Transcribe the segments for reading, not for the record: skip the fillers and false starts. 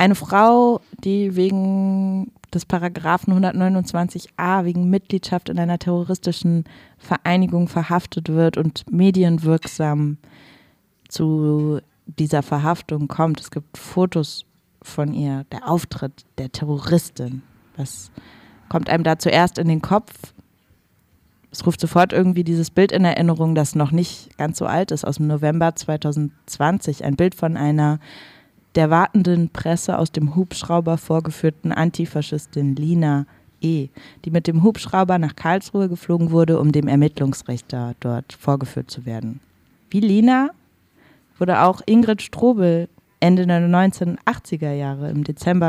Eine Frau, die wegen des Paragraphen 129a wegen Mitgliedschaft in einer terroristischen Vereinigung verhaftet wird und medienwirksam zu dieser Verhaftung kommt. Es gibt Fotos von ihr, der Auftritt der Terroristin. Was kommt einem da zuerst in den Kopf? Es ruft sofort irgendwie dieses Bild in Erinnerung, das noch nicht ganz so alt ist, aus dem November 2020. Ein Bild von einer der wartenden Presse aus dem Hubschrauber vorgeführten Antifaschistin Lina E., die mit dem Hubschrauber nach Karlsruhe geflogen wurde, um dem Ermittlungsrichter dort vorgeführt zu werden. Wie Lina wurde auch Ingrid Strobel Ende der 1980er Jahre, im Dezember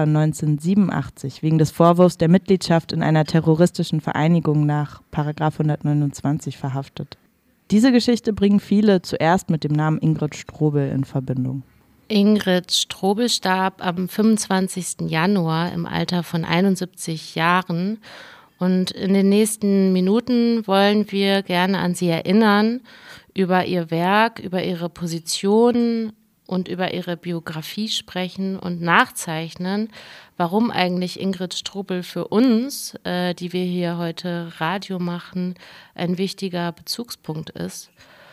1987, wegen des Vorwurfs der Mitgliedschaft in einer terroristischen Vereinigung nach § 129 verhaftet. Diese Geschichte bringen viele zuerst mit dem Namen Ingrid Strobel in Verbindung. Ingrid Strobel starb am 25. Januar im Alter von 71 Jahren. Und in den nächsten Minuten wollen wir gerne an sie erinnern, über ihr Werk, über ihre Position und über ihre Biografie sprechen und nachzeichnen, warum eigentlich Ingrid Strobel für uns, die wir hier heute Radio machen, ein wichtiger Bezugspunkt ist.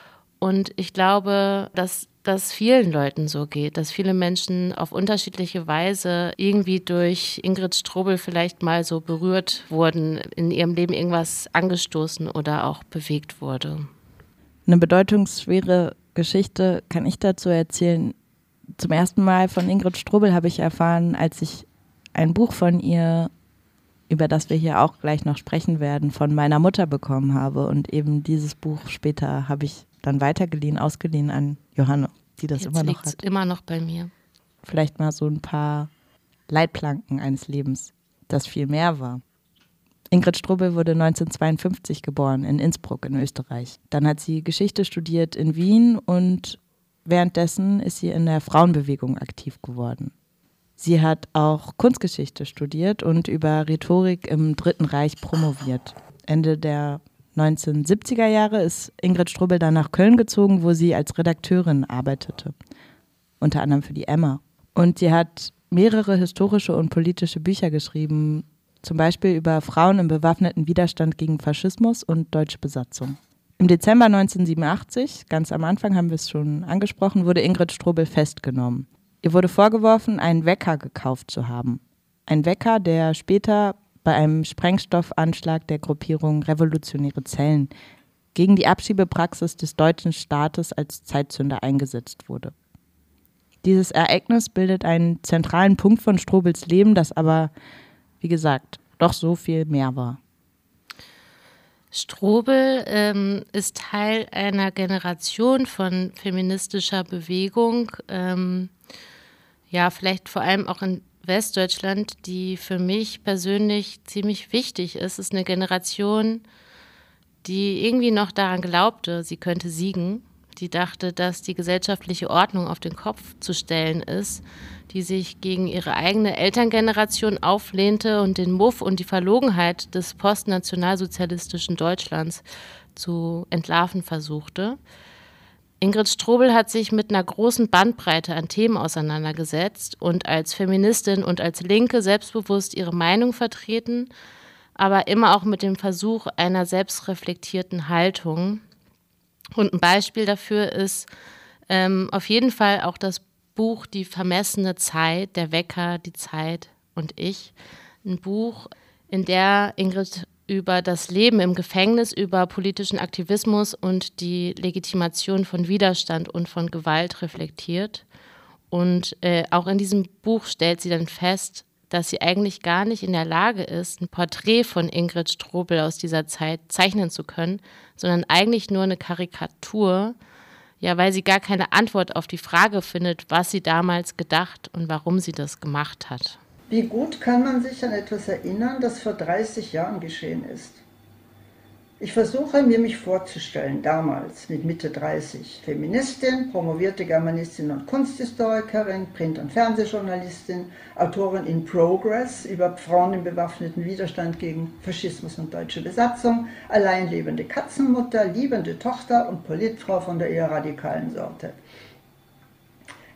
Und ich glaube, dass das vielen Leuten so geht, dass viele Menschen auf unterschiedliche Weise irgendwie durch Ingrid Strobel vielleicht mal so berührt wurden, in ihrem Leben irgendwas angestoßen oder auch bewegt wurde. Eine bedeutungsschwere Geschichte kann ich dazu erzählen. Zum ersten Mal von Ingrid Strobel habe ich erfahren, als ich ein Buch von ihr, über das wir hier auch gleich noch sprechen werden, von meiner Mutter bekommen habe. Und eben dieses Buch später habe ich dann ausgeliehen an Johanne, die das Jetzt immer noch hat. liegt's immer noch bei mir. Vielleicht mal so ein paar Leitplanken eines Lebens, das viel mehr war. Ingrid Strobel wurde 1952 geboren in Innsbruck in Österreich. Dann hat sie Geschichte studiert in Wien und währenddessen ist sie in der Frauenbewegung aktiv geworden. Sie hat auch Kunstgeschichte studiert und über Rhetorik im Dritten Reich promoviert. Ende der 1970er Jahre ist Ingrid Strobel dann nach Köln gezogen, wo sie als Redakteurin arbeitete. Unter anderem für die Emma. Und sie hat mehrere historische und politische Bücher geschrieben, zum Beispiel über Frauen im bewaffneten Widerstand gegen Faschismus und deutsche Besatzung. Im Dezember 1987, ganz am Anfang haben wir es schon angesprochen, wurde Ingrid Strobel festgenommen. Ihr wurde vorgeworfen, einen Wecker gekauft zu haben. Ein Wecker, der später bei einem Sprengstoffanschlag der Gruppierung Revolutionäre Zellen gegen die Abschiebepraxis des deutschen Staates als Zeitzünder eingesetzt wurde. Dieses Ereignis bildet einen zentralen Punkt von Strobels Leben, das aber, wie gesagt, doch so viel mehr war. Strobel ist Teil einer Generation von feministischer Bewegung, vielleicht vor allem auch in Westdeutschland, die für mich persönlich ziemlich wichtig ist. Es ist eine Generation, die irgendwie noch daran glaubte, sie könnte siegen, die dachte, dass die gesellschaftliche Ordnung auf den Kopf zu stellen ist, die sich gegen ihre eigene Elterngeneration auflehnte und den Muff und die Verlogenheit des postnationalsozialistischen Deutschlands zu entlarven versuchte. Ingrid Strobel hat sich mit einer großen Bandbreite an Themen auseinandergesetzt und als Feministin und als Linke selbstbewusst ihre Meinung vertreten, aber immer auch mit dem Versuch einer selbstreflektierten Haltung. Und ein Beispiel dafür ist auf jeden Fall auch das Buch Die vermessene Zeit, der Wecker, die Zeit und ich. Ein Buch, in der Ingrid über das Leben im Gefängnis, über politischen Aktivismus und die Legitimation von Widerstand und von Gewalt reflektiert. Und auch in diesem Buch stellt sie dann fest, dass sie eigentlich gar nicht in der Lage ist, ein Porträt von Ingrid Strobel aus dieser Zeit zeichnen zu können, sondern eigentlich nur eine Karikatur, weil sie gar keine Antwort auf die Frage findet, was sie damals gedacht und warum sie das gemacht hat. Wie gut kann man sich an etwas erinnern, das vor 30 Jahren geschehen ist? Ich versuche mir mich vorzustellen, damals mit Mitte 30, Feministin, promovierte Germanistin und Kunsthistorikerin, Print- und Fernsehjournalistin, Autorin in Progress über Frauen im bewaffneten Widerstand gegen Faschismus und deutsche Besatzung, alleinlebende Katzenmutter, liebende Tochter und Politfrau von der eher radikalen Sorte.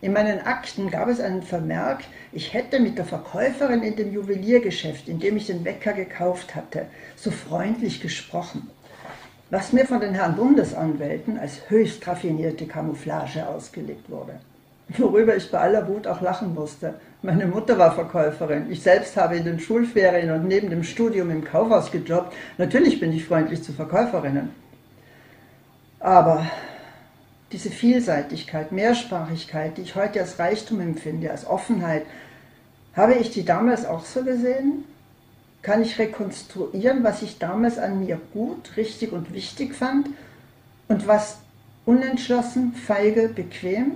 In meinen Akten gab es einen Vermerk, ich hätte mit der Verkäuferin in dem Juweliergeschäft, in dem ich den Wecker gekauft hatte, so freundlich gesprochen, was mir von den Herren Bundesanwälten als höchst raffinierte Camouflage ausgelegt wurde. Worüber ich bei aller Wut auch lachen musste. Meine Mutter war Verkäuferin, ich selbst habe in den Schulferien und neben dem Studium im Kaufhaus gejobbt. Natürlich bin ich freundlich zu Verkäuferinnen. Aber diese Vielseitigkeit, Mehrsprachigkeit, die ich heute als Reichtum empfinde, als Offenheit, habe ich die damals auch so gesehen? Kann ich rekonstruieren, was ich damals an mir gut, richtig und wichtig fand und was unentschlossen, feige, bequem?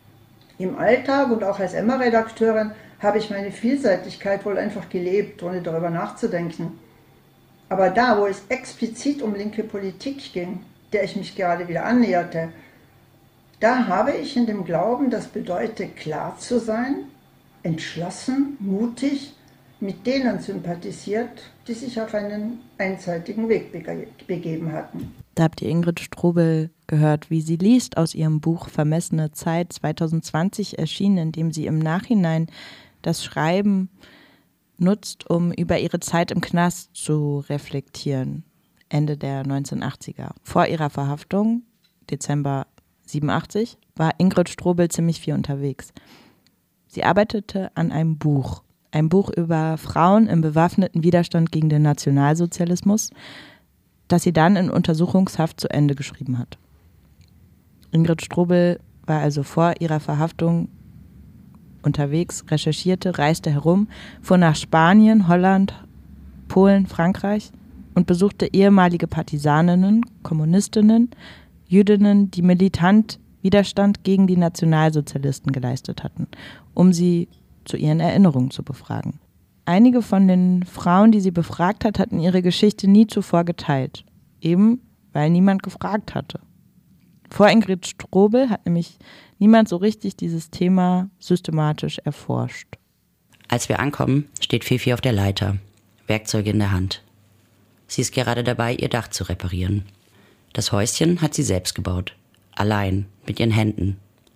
Im Alltag und auch als Emma-Redakteurin habe ich meine Vielseitigkeit wohl einfach gelebt, ohne darüber nachzudenken. Aber da, wo es explizit um linke Politik ging, der ich mich gerade wieder annäherte, da habe ich in dem Glauben, das bedeutet, klar zu sein, entschlossen, mutig, mit denen sympathisiert, die sich auf einen einseitigen Weg begeben hatten. Da habt ihr Ingrid Strobel gehört, wie sie liest aus ihrem Buch Vermessene Zeit, 2020 erschienen, in dem sie im Nachhinein das Schreiben nutzt, um über ihre Zeit im Knast zu reflektieren, Ende der 1980er. Vor ihrer Verhaftung, Dezember 87, war Ingrid Strobel ziemlich viel unterwegs. Sie arbeitete an einem Buch über Frauen im bewaffneten Widerstand gegen den Nationalsozialismus, das sie dann in Untersuchungshaft zu Ende geschrieben hat. Ingrid Strobel war also vor ihrer Verhaftung unterwegs, recherchierte, reiste herum, fuhr nach Spanien, Holland, Polen, Frankreich und besuchte ehemalige Partisaninnen, Kommunistinnen, Jüdinnen, die militant Widerstand gegen die Nationalsozialisten geleistet hatten, um sie zu ihren Erinnerungen zu befragen. Einige von den Frauen, die sie befragt hat, hatten ihre Geschichte nie zuvor geteilt, eben weil niemand gefragt hatte. Vor Ingrid Strobel hat nämlich niemand so richtig dieses Thema systematisch erforscht. Als wir ankommen, steht Fifi auf der Leiter, Werkzeuge in der Hand. Sie ist gerade dabei, ihr Dach zu reparieren. Das Häuschen hat sie selbst gebaut, allein, mit ihren Händen.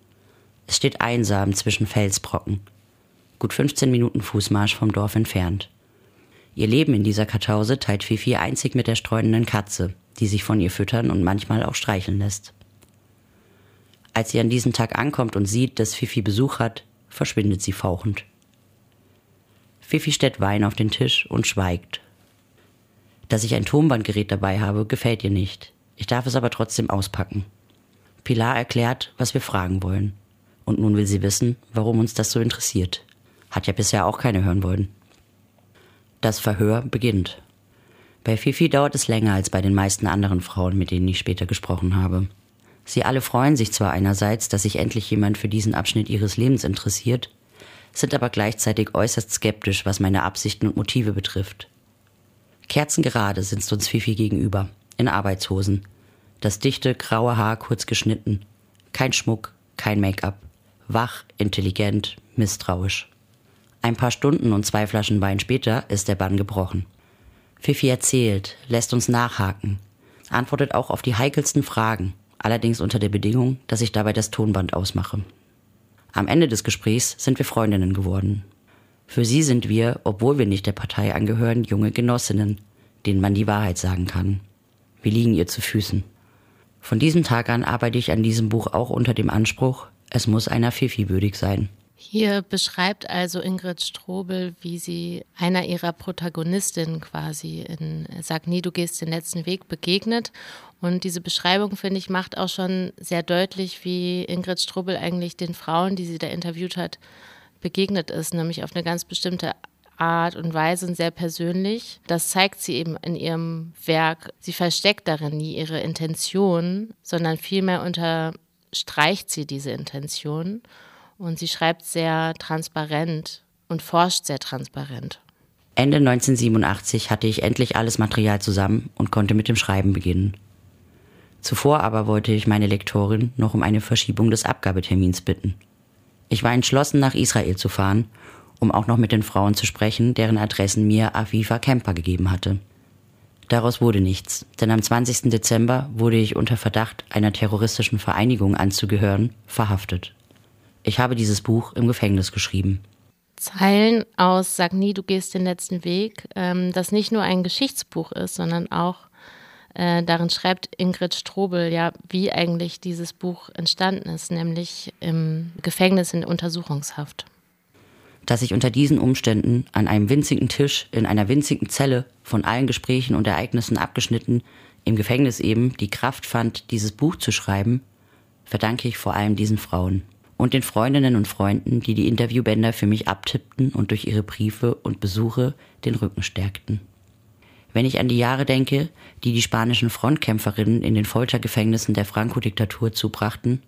Es steht einsam zwischen Felsbrocken, gut 15 Minuten Fußmarsch vom Dorf entfernt. Ihr Leben in dieser Kartause teilt Fifi einzig mit der streunenden Katze, die sich von ihr füttern und manchmal auch streicheln lässt. Als sie an diesem Tag ankommt und sieht, dass Fifi Besuch hat, verschwindet sie fauchend. Fifi stellt Wein auf den Tisch und schweigt. Dass ich ein Tonbandgerät dabei habe, gefällt ihr nicht. Ich darf es aber trotzdem auspacken. Pilar erklärt, was wir fragen wollen. Und nun will sie wissen, warum uns das so interessiert. Hat ja bisher auch keine hören wollen. Das Verhör beginnt. Bei Fifi dauert es länger als bei den meisten anderen Frauen, mit denen ich später gesprochen habe. Sie alle freuen sich zwar einerseits, dass sich endlich jemand für diesen Abschnitt ihres Lebens interessiert, sind aber gleichzeitig äußerst skeptisch, was meine Absichten und Motive betrifft. Kerzengerade sitzt uns Fifi gegenüber, in Arbeitshosen. Das dichte, graue Haar kurz geschnitten. Kein Schmuck, kein Make-up. Wach, intelligent, misstrauisch. Ein paar Stunden und 2 Flaschen Wein später ist der Bann gebrochen. Fifi erzählt, lässt uns nachhaken, antwortet auch auf die heikelsten Fragen, allerdings unter der Bedingung, dass ich dabei das Tonband ausmache. Am Ende des Gesprächs sind wir Freundinnen geworden. Für sie sind wir, obwohl wir nicht der Partei angehören, junge Genossinnen, denen man die Wahrheit sagen kann. Wir liegen ihr zu Füßen. Von diesem Tag an arbeite ich an diesem Buch auch unter dem Anspruch, es muss einer Fifi würdig sein. Hier beschreibt also Ingrid Strobel, wie sie einer ihrer Protagonistinnen quasi in Sag nie, du gehst den letzten Weg begegnet. Und diese Beschreibung, finde ich, macht auch schon sehr deutlich, wie Ingrid Strobel eigentlich den Frauen, die sie da interviewt hat, begegnet ist, nämlich auf eine ganz bestimmte Art und Weise und sehr persönlich. Das zeigt sie eben in ihrem Werk. Sie versteckt darin nie ihre Intention, sondern vielmehr unterstreicht sie diese Intention. Und sie schreibt sehr transparent und forscht sehr transparent. Ende 1987 hatte ich endlich alles Material zusammen und konnte mit dem Schreiben beginnen. Zuvor aber wollte ich meine Lektorin noch um eine Verschiebung des Abgabetermins bitten. Ich war entschlossen, nach Israel zu fahren, um auch noch mit den Frauen zu sprechen, deren Adressen mir Aviva Kemper gegeben hatte. Daraus wurde nichts, denn am 20. Dezember wurde ich unter Verdacht, einer terroristischen Vereinigung anzugehören, verhaftet. Ich habe dieses Buch im Gefängnis geschrieben. Zeilen aus Sag nie, du gehst den letzten Weg, das nicht nur ein Geschichtsbuch ist, sondern auch darin schreibt Ingrid Strobel ja, wie eigentlich dieses Buch entstanden ist, nämlich im Gefängnis in Untersuchungshaft. Dass ich unter diesen Umständen an einem winzigen Tisch in einer winzigen Zelle von allen Gesprächen und Ereignissen abgeschnitten, im Gefängnis eben die Kraft fand, dieses Buch zu schreiben, verdanke ich vor allem diesen Frauen und den Freundinnen und Freunden, die die Interviewbänder für mich abtippten und durch ihre Briefe und Besuche den Rücken stärkten. Wenn ich an die Jahre denke, die die spanischen Frontkämpferinnen in den Foltergefängnissen der Franco-Diktatur zubrachten,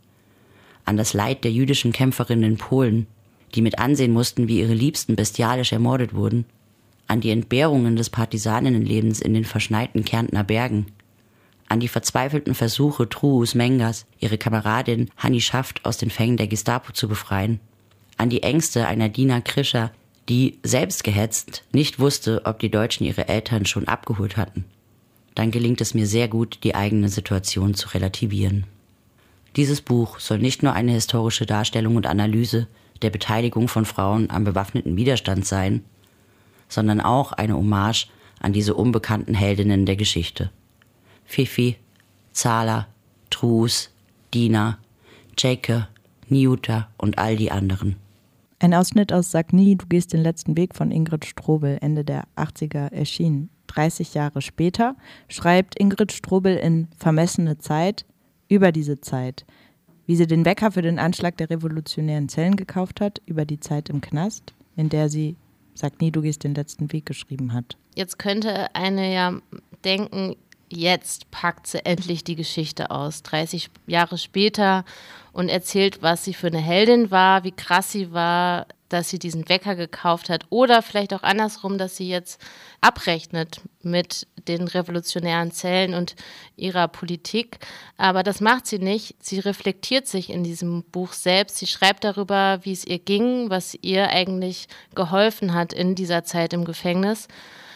an das Leid der jüdischen Kämpferinnen in Polen, die mit ansehen mussten, wie ihre Liebsten bestialisch ermordet wurden, an die Entbehrungen des Partisaninnenlebens in den verschneiten Kärntner Bergen, an die verzweifelten Versuche Truus Mengas, ihre Kameradin Hanni Schaft aus den Fängen der Gestapo zu befreien, an die Ängste einer Dina Krischer, die, selbst gehetzt, nicht wusste, ob die Deutschen ihre Eltern schon abgeholt hatten. Dann gelingt es mir sehr gut, die eigene Situation zu relativieren. Dieses Buch soll nicht nur eine historische Darstellung und Analyse der Beteiligung von Frauen am bewaffneten Widerstand sein, sondern auch eine Hommage an diese unbekannten Heldinnen der Geschichte. Fifi, Zala, Truus, Dina, Jake, Niuta und all die anderen. Ein Ausschnitt aus Sag nie, du gehst den letzten Weg von Ingrid Strobel, Ende der 80er erschienen. 30 Jahre später schreibt Ingrid Strobel in Vermessene Zeit über diese Zeit, wie sie den Wecker für den Anschlag der revolutionären Zellen gekauft hat, über die Zeit im Knast, in der sie Sag nie, du gehst den letzten Weg geschrieben hat. Jetzt könnte eine ja denken, jetzt packt sie endlich die Geschichte aus, 30 Jahre später, und erzählt, was sie für eine Heldin war, wie krass sie war, dass sie diesen Wecker gekauft hat, oder vielleicht auch andersrum, dass sie jetzt abrechnet mit den revolutionären Zellen und ihrer Politik. Aber das macht sie nicht. Sie reflektiert sich in diesem Buch selbst. Sie schreibt darüber, wie es ihr ging, was ihr eigentlich geholfen hat in dieser Zeit im Gefängnis,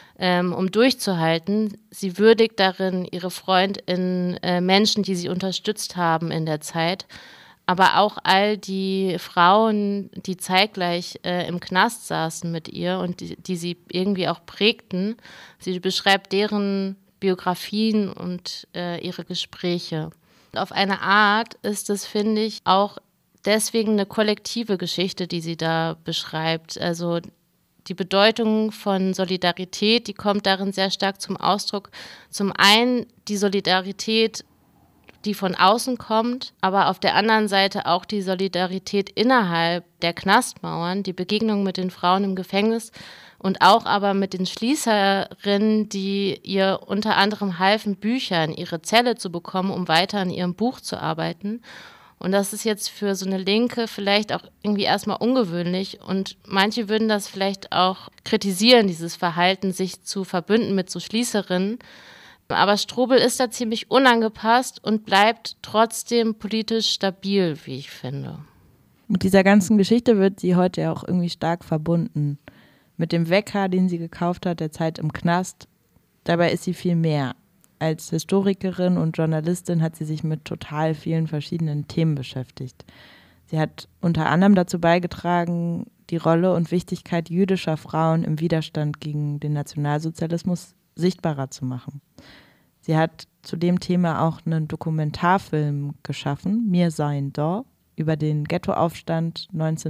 um durchzuhalten. Sie würdigt darin ihre Freundinnen, Menschen, die sie unterstützt haben in der Zeit, aber auch all die Frauen, die zeitgleich im Knast saßen mit ihr und die sie irgendwie auch prägten. Sie beschreibt deren Biografien und ihre Gespräche. Auf eine Art ist es, finde ich, auch deswegen eine kollektive Geschichte, die sie da beschreibt. Also die Bedeutung von Solidarität, die kommt darin sehr stark zum Ausdruck. Zum einen die Solidarität, die von außen kommt, aber auf der anderen Seite auch die Solidarität innerhalb der Knastmauern, die Begegnung mit den Frauen im Gefängnis und auch aber mit den Schließerinnen, die ihr unter anderem halfen, Bücher in ihre Zelle zu bekommen, um weiter an ihrem Buch zu arbeiten. Und das ist jetzt für so eine Linke vielleicht auch irgendwie erstmal ungewöhnlich. Und manche würden das vielleicht auch kritisieren, dieses Verhalten, sich zu verbünden mit so Schließerinnen. Aber Strobel ist da ziemlich unangepasst und bleibt trotzdem politisch stabil, wie ich finde. Mit dieser ganzen Geschichte wird sie heute ja auch irgendwie stark verbunden. Mit dem Wecker, den sie gekauft hat, der Zeit im Knast. Dabei ist sie viel mehr. Als Historikerin und Journalistin hat sie sich mit total vielen verschiedenen Themen beschäftigt. Sie hat unter anderem dazu beigetragen, die Rolle und Wichtigkeit jüdischer Frauen im Widerstand gegen den Nationalsozialismus sichtbarer zu machen. Sie hat zu dem Thema auch einen Dokumentarfilm geschaffen, Mir sein da, über den Ghettoaufstand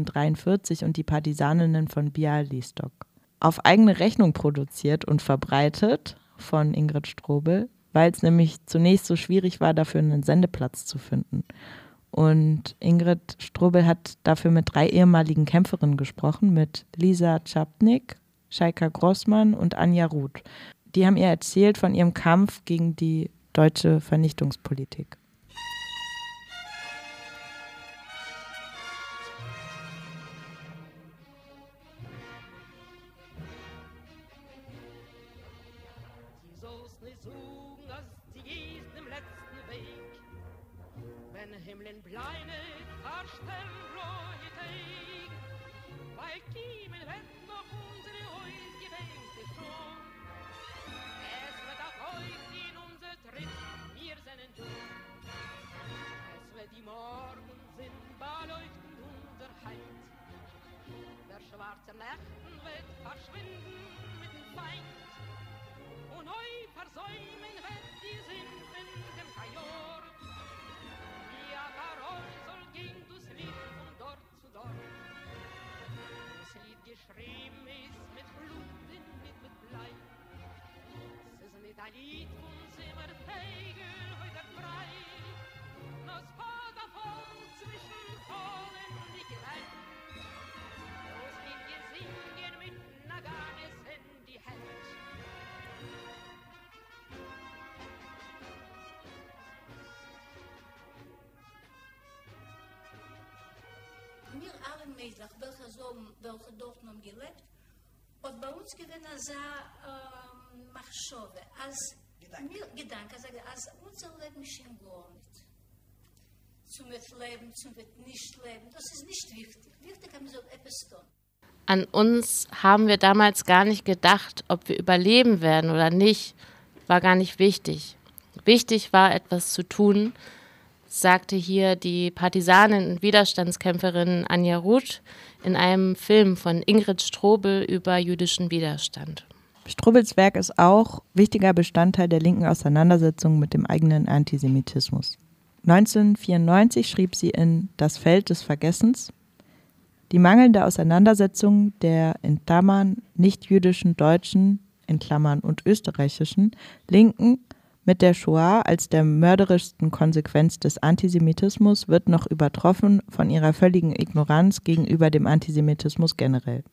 1943 und die Partisaninnen von Bialystok. Auf eigene Rechnung produziert und verbreitet von Ingrid Strobel, weil es nämlich zunächst so schwierig war, dafür einen Sendeplatz zu finden. Und Ingrid Strobel hat dafür mit 3 ehemaligen Kämpferinnen gesprochen, mit Lisa Czapnik, Scheika Grossmann und Anja Ruth. Die haben ihr erzählt von ihrem Kampf gegen die deutsche Vernichtungspolitik. Sie sollst nicht suchen, dass sie gehst im letzten Weg. Wenn Himmeln bleine, verstell Reuteg. Weil Kiemen wird noch unsere Häus gedenkt schon. Es wird auch heut in unser Tritt, wir sind du. Es wird die Morgen sind beleuchten unser het verschwinden mit dem Feind. Und neu versäumen het die Sinn in dem Kajor. Ja, Karol soll gehen durchs Lied von dort zu dort. Das Lied geschrieben ist mit Blut und nicht mit Blei. Es ist nicht ein Lied von Zimmerfegel heute frei. Nos Vater voll zwischen Fallen die Geleit. Das Lied gesingen mit Naganes in die Hand. Wir alle Mädels, welche dort haben gelebt, und bei uns gewinnt eine Machschove, als Gedanke, als unser Leben schon gar nicht. Zum Leben, zum Nicht-Leben, das ist nicht wichtig. Wichtig haben wir so etwas tun. An uns haben wir damals gar nicht gedacht, ob wir überleben werden oder nicht, war gar nicht wichtig. Wichtig war, etwas zu tun, sagte hier die Partisanin und Widerstandskämpferin Anja Ruth in einem Film von Ingrid Strobel über jüdischen Widerstand. Strobels Werk ist auch wichtiger Bestandteil der linken Auseinandersetzung mit dem eigenen Antisemitismus. 1994 schrieb sie in Das Feld des Vergessens: Die mangelnde Auseinandersetzung der in Klammern nicht-jüdischen Deutschen in Klammern und österreichischen Linken mit der Shoah als der mörderischsten Konsequenz des Antisemitismus wird noch übertroffen von ihrer völligen Ignoranz gegenüber dem Antisemitismus generell.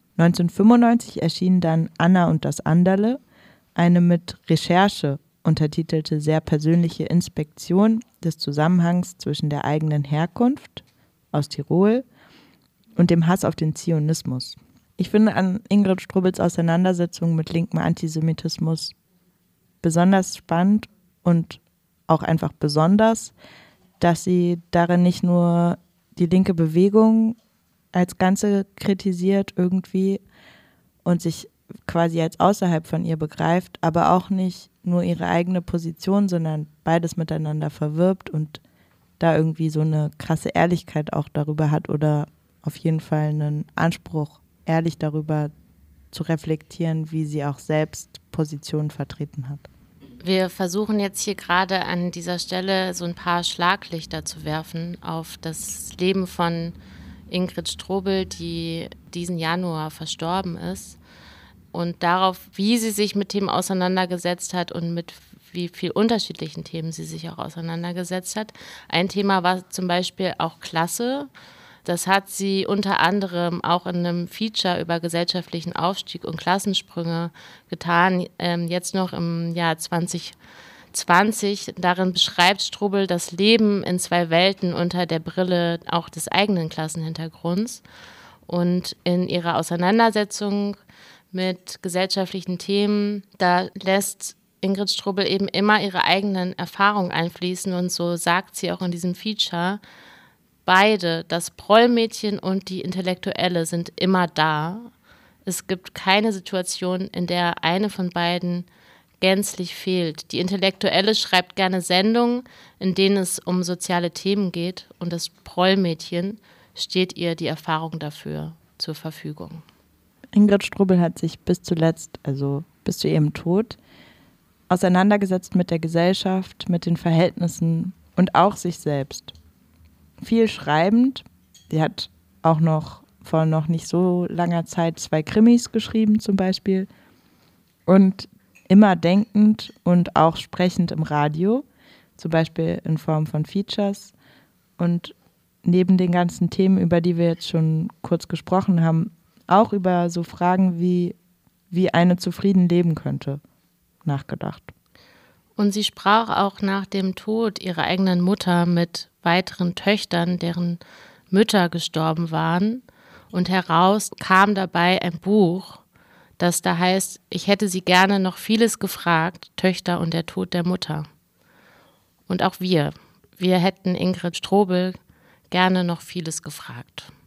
1995 erschien dann Anna und das Anderle, eine mit Recherche untertitelte sehr persönliche Inspektion des Zusammenhangs zwischen der eigenen Herkunft aus Tirol und dem Hass auf den Zionismus. Ich finde an Ingrid Strobels Auseinandersetzung mit linkem Antisemitismus besonders spannend und auch einfach besonders, dass sie darin nicht nur die linke Bewegung als Ganze kritisiert irgendwie und sich quasi als außerhalb von ihr begreift, aber auch nicht nur ihre eigene Position, sondern beides miteinander verwirbt und da irgendwie so eine krasse Ehrlichkeit auch darüber hat oder auf jeden Fall einen Anspruch, ehrlich darüber zu reflektieren, wie sie auch selbst Positionen vertreten hat. Wir versuchen jetzt hier gerade an dieser Stelle so ein paar Schlaglichter zu werfen auf das Leben von Ingrid Strobel, die diesen Januar verstorben ist, und darauf, wie sie sich mit Themen auseinandergesetzt hat und mit wie viel unterschiedlichen Themen sie sich auch auseinandergesetzt hat. Ein Thema war zum Beispiel auch Klasse. Das hat sie unter anderem auch in einem Feature über gesellschaftlichen Aufstieg und Klassensprünge getan, jetzt noch im Jahr 2020. Darin beschreibt Strobel das Leben in zwei Welten unter der Brille auch des eigenen Klassenhintergrunds. Und in ihrer Auseinandersetzung mit gesellschaftlichen Themen, da lässt Ingrid Strobel eben immer ihre eigenen Erfahrungen einfließen. Und so sagt sie auch in diesem Feature: Beide, das Prollmädchen und die Intellektuelle, sind immer da. Es gibt keine Situation, in der eine von beiden gänzlich fehlt. Die Intellektuelle schreibt gerne Sendungen, in denen es um soziale Themen geht, und das Prollmädchen steht ihr die Erfahrung dafür zur Verfügung. Ingrid Strobel hat sich bis zuletzt, also bis zu ihrem Tod, auseinandergesetzt mit der Gesellschaft, mit den Verhältnissen und auch sich selbst. Viel schreibend. Sie hat auch noch vor noch nicht so langer Zeit 2 Krimis geschrieben zum Beispiel. Und immer denkend und auch sprechend im Radio, zum Beispiel in Form von Features. Und neben den ganzen Themen, über die wir jetzt schon kurz gesprochen haben, auch über so Fragen wie eine zufrieden leben könnte, nachgedacht. Und sie sprach auch nach dem Tod ihrer eigenen Mutter mit weiteren Töchtern, deren Mütter gestorben waren. Und heraus kam dabei ein Buch, das da heißt: Ich hätte sie gerne noch vieles gefragt, Töchter und der Tod der Mutter. Und auch wir hätten Ingrid Strobel gerne noch vieles gefragt.